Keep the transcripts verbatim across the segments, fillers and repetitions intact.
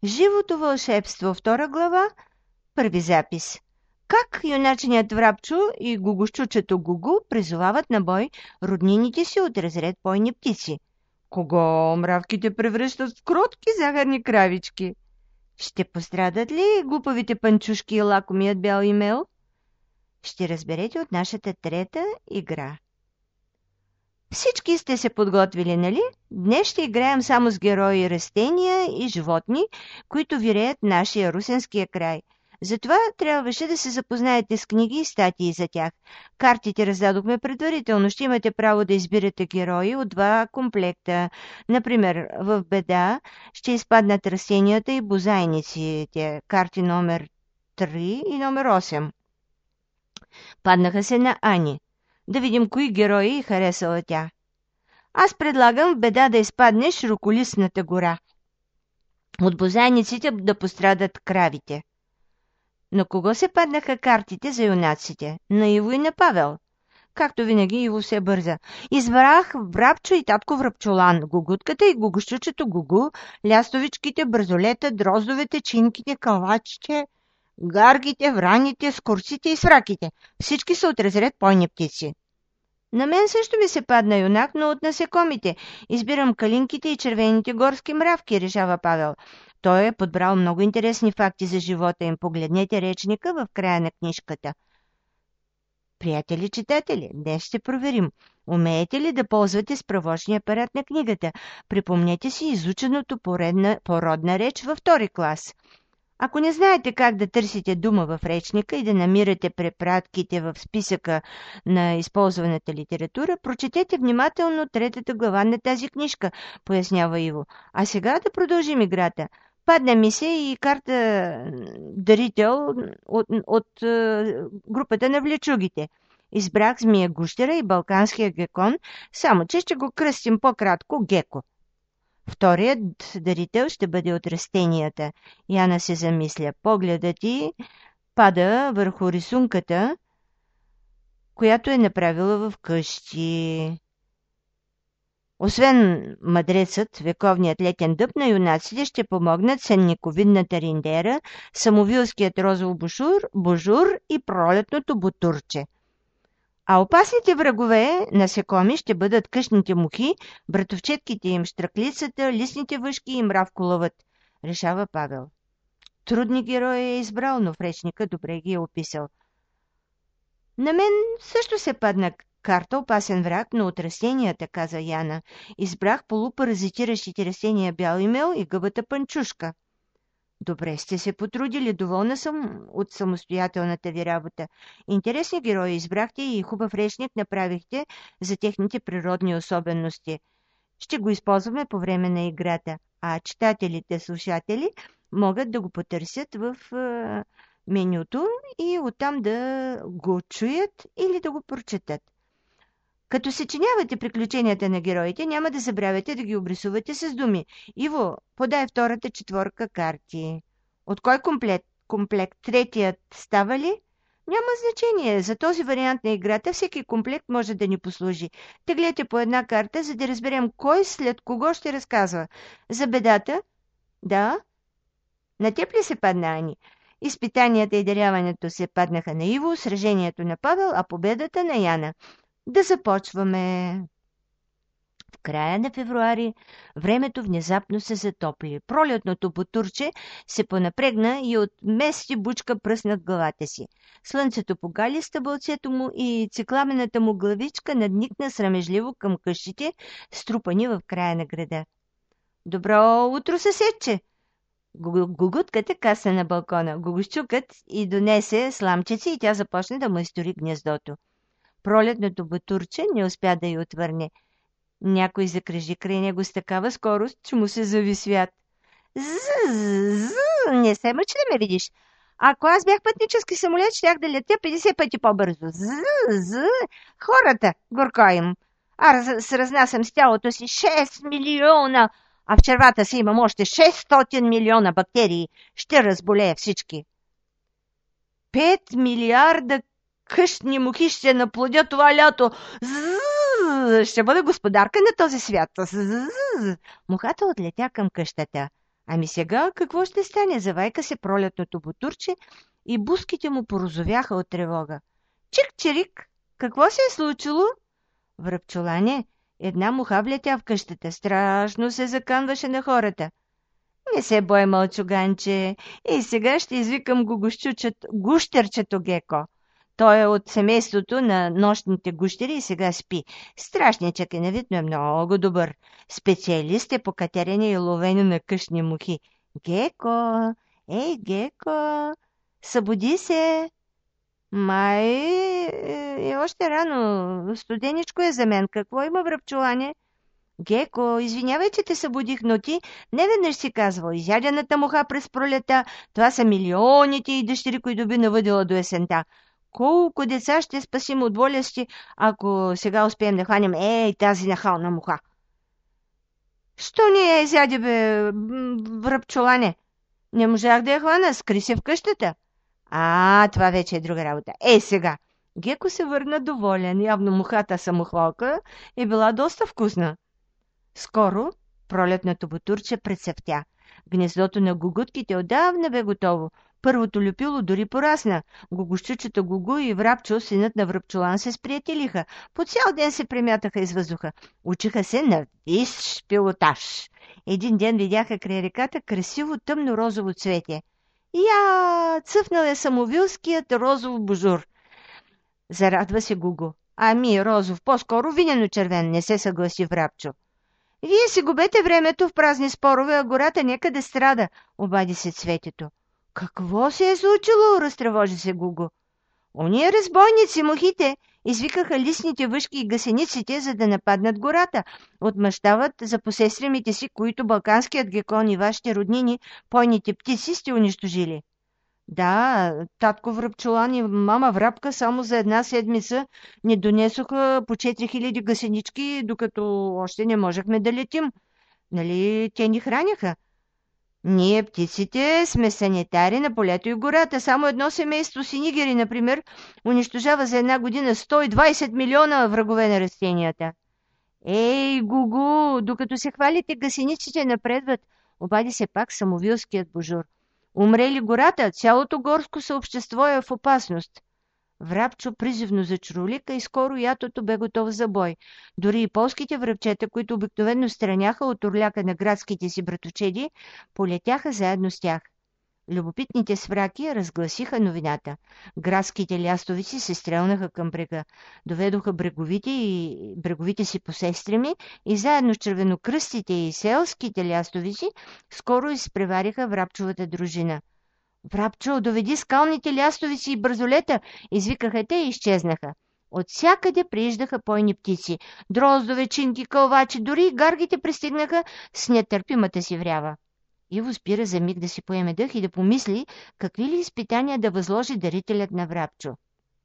Живото вълшебство, втора глава, първи запис. Как юначеният Врабчо и гугощучето Гугу призовават на бой роднините си от разред бойни птици. Кого мравките превръщат в кротки захарни кравички? Ще пострадат ли глупавите панчушки и лакомият бял имел? Ще разберете от нашата трета игра. Всички сте се подготвили, нали? Днес ще играем само с герои растения и животни, които виреят нашия русенския край. Затова трябваше да се запознаете с книги и статии за тях. Картите раздадохме предварително. Ще имате право да избирате герои от два комплекта. Например, в Беда ще изпаднат растенията и бозайниците. Карти номер три и номер осем. Паднаха се на Ани. Да видим кои герои харесала тя. Аз предлагам в Беда да изпадне широколистната гора. От бозайниците да пострадат кравите. На кого се паднаха картите за юнаците? На Иво и на Павел. Както винаги, Иво се бърза. Избрах Врабчо и татко Врабчолан, гугутката и гугощучето Гугу, лястовичките, бързолета, дроздовете, чинките, калачите, гаргите, враните, скорците и свраките. Всички са от разред бойни птици. На мен също ми се падна юнак, но от насекомите. Избирам калинките и червените горски мравки, решава Павел. Той е подбрал много интересни факти за живота им. Погледнете речника в края на книжката. Приятели читатели, днес ще проверим. Умеете ли да ползвате справочния апарат на книгата? Припомнете си изученото поредна, породна реч във втори клас. Ако не знаете как да търсите дума в речника и да намирате препратките в списъка на използваната литература, прочетете внимателно третата глава на тази книжка, пояснява Иво. А сега да продължим играта. Падна ми се и карта дарител от, от, от е, групата на влечугите. Избрах змия гущера и балканския гекон, само че ще го кръстим по-кратко Геко. Вторият дарител ще бъде от растенията. Яна се замисля. Погледът ти пада върху рисунката, която е направила в къщи. Освен мъдрецът, вековният летен дъб на юнаците ще помогнат сенниковидната риндера, самовилският розов бушур, божур и пролетното бутурче. А опасните врагове насекоми ще бъдат къщните мухи, братовчетките им, щраклицата, лисните въшки и мравколовът, решава Павел. Трудни герои е избрал, но в речника добре ги е описал. На мен също се падна карта опасен враг, но от растенията, каза Яна. Избрах полупаразитиращите растения бял имел и гъбата панчушка. Добре сте се потрудили, доволна съм от самостоятелната ви работа. Интересни герои избрахте и хубав речник направихте за техните природни особености. Ще го използваме по време на играта, а читателите, слушатели могат да го потърсят в е, менюто и оттам да го чуят или да го прочетат. Като съчинявате приключенията на героите, няма да забравяте да ги обрисувате с думи. Иво, подай втората четворка карти. От кой комплект? Комплект третият става ли? Няма значение. За този вариант на играта всеки комплект може да ни послужи. Теглете по една карта, за да разберем кой след кого ще разказва. За бедата? Да. На теб ли се падна, Ани? Изпитанията и даряването се паднаха на Иво, сражението на Павел, а победата на Яна. Да започваме. В края на февруари времето внезапно се затопли. Пролетното бутурче се понапрегна и от мести бучка пръсна в главата си. Слънцето погали стъбълцето му и цикламената му главичка надникна срамежливо към къщите, струпани в края на града. Добро утро, съседче! Гугутката касна на балкона. Гугущукът и донесе сламчици и тя започна да майстори гнездото. Пролетното бутурче не успя да й отвърне. Някой закръжи край него с такава скорост, че му се зави свят. З-з-з, не се мъчи да ме видиш. Ако аз бях пътнически самолет, щях да летя петдесет пъти по-бързо. З-з, хората, горко им. Аз разнасям с тялото си шест милиона, а в червата си имам още шестстотин милиона бактерии. Ще разболея всички. Пет милиарда къщни мухи ще наплодя това лято. Зззз, ще бъда господарка на този свят. Зззз. Мухата отлетя към къщата. Ами сега какво ще стане? Завайка се пролетното бутурче и буските му порозовяха от тревога. Чик-чирик! Какво се е случило? Връбчолане, една муха влетя в къщата. Страшно се заканваше на хората. Не се бой, мълчуганче. И сега ще извикам гущерчето Геко. Той е от семейството на нощните гущери и сега спи. Страшничък е на вид, но е много добър. Специалист е по катерене и ловене на къщни мухи. Геко, ей, Геко, събуди се. Май е още рано. Студеничко е за мен. Какво има, връбчолане? Геко, извинявай, че те събудих, но ти не веднъж си казвал. Изядената муха през пролета, това са милионите и дъщери, които би навъдила до есента. Колко деца ще спасим от болести, ако сега успеем да хванем ей тази нахална муха? Що ни я изяде, бе, връбчолане? Не можах да я хвана, скри се в къщата. А, това вече е друга работа. Ей сега! Геко се върна доволен. Явно мухата самохвалка е била доста вкусна. Скоро пролетното бутурче прецъфтя. Гнездото на гугутките отдавна бе готово. Първото люпило дори порасна. Гугущучето Гугу и Врабчо, синът на Връбчолан, се сприятелиха. По цял ден се премятаха из въздуха. Учиха се на висш пилотаж. Един ден видяха край реката красиво тъмно-розово цвете. Я, цъфнал е самовилският розов божур. Зарадва се Гугу. Ами, розов, по-скоро винено-червен, не се съгласи Врабчо. Вие си губете времето в празни спорове, а гората нека да страда, обади се цветето. Какво се е случило? Разтревожи се Гугу. Ония разбойници, мухите, извикаха лисните въшки и гасениците, за да нападнат гората. Отмъщават за посестремите си, които балканският гекон и вашите роднини, пойните птици, сте унищожили. Да, татко Връбчолан и мама Врабка само за една седмица ни донесоха по четири хиляди гасенички, докато още не можехме да летим. Нали, те ни храняха? Ние, птиците, сме санитари на полето и гората. Само едно семейство синигери, например, унищожава за една година сто и двадесет милиона врагове на растенията. Ей, Гугу, докато се хвалите, гасениците напредват, обади се пак самовилският божур. Умре ли гората, цялото горско съобщество е в опасност. Врабчо призивно зачролика и скоро ятото бе готов за бой. Дори и полските връбчета, които обикновено страняха от орляка на градските си братовчеди, полетяха заедно с тях. Любопитните свраки разгласиха новината. Градските лястовици се стрелнаха към брега. Доведоха бреговите и бреговите си посестрими и заедно с червенокръстите и селските лястовици скоро изпревариха Врабчовата дружина. Врабчо, доведи скалните лястовици и бързолета, извикаха те и изчезнаха. От всякъде прииждаха пойни птици. Дроздове, чинки, кълвачи, дори и гаргите пристигнаха с нетърпимата си врява. Иво спира за миг да си поеме дъх и да помисли какви ли изпитания да възложи дарителят на Врабчо.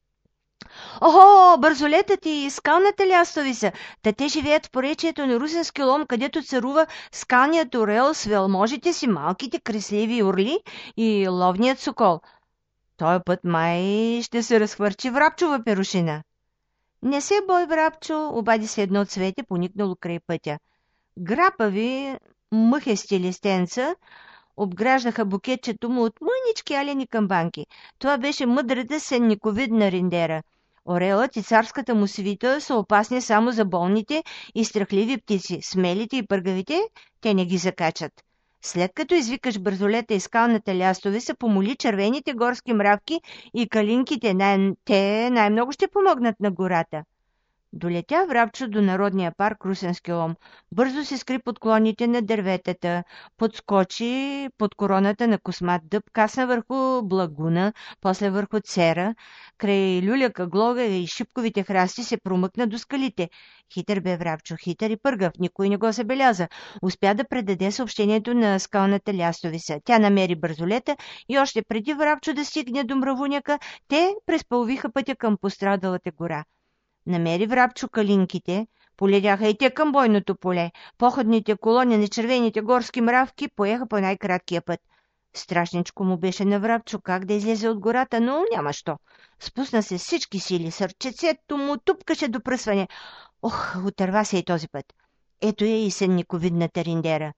Охо, бързолетът и скалната лястовица! Та те живеят в поречието на Русенски лом, където царува скалният орел с велможите си, малките кресливи орли и ловният сокол. Той път май ще се разхвърчи Врабчова перушина. Не се бой, Врабчо, обади се едно цвете, поникнало край пътя. Грапави мъхести листенца обграждаха букетчето му от мънички алени камбанки. Това беше мъдрата сенниковидна риндера. Орелът и царската му свита са опасни само за болните и страхливи птици. Смелите и пъргавите те не ги закачат. След като извикаш бързолета и скалната лястовица, помоли червените горски мравки и калинките. Най- те най-много ще помогнат на гората. Долетя Врабчо до народния парк Русенски лом. Бързо се скри под клоните на дърветата, подскочи под короната на космат дъб, касна върху благуна, после върху цера. Край люляка, глога и шипковите храсти се промъкна до скалите. Хитър бе Врабчо, хитър и пъргав, никой не го забеляза. Успя да предаде съобщението на скалната лястовица. Тя намери бързолета и още преди Врабчо да стигне до мравуняка, те пресполвиха пътя към пострадалата гора. Намери Врабчо калинките, полетяха и те към бойното поле. Походните колони на червените горски мравки поеха по най-краткия път. Страшничко му беше на Врабчо как да излезе от гората, но няма що. Спусна се с всички сили, сърчецето му тупкаше до пръсване. Ох, отърва се и този път. Ето я и сенниковидната риндера.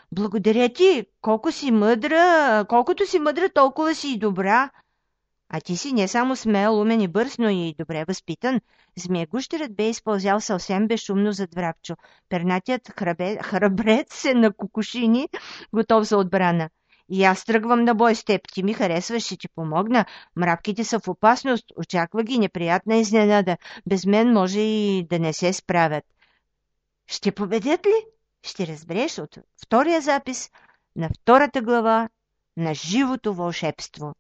Благодаря ти, колко си мъдра, колкото си мъдра, толкова си и добра. А ти си не само смел, умен и бърз, но и добре възпитан. Змиегущерът бе изпълзял съвсем безшумно зад Врабчо. Пернатият храбе, храбрец се накукушини, готов за отбрана. И аз тръгвам на бой с теб. Ти ми харесваш, ще ти помогна. Мравките са в опасност. Очаква ги неприятна изненада. Без мен може и да не се справят. Ще победят ли? Ще разбереш от втория запис на втората глава на Живото вълшебство.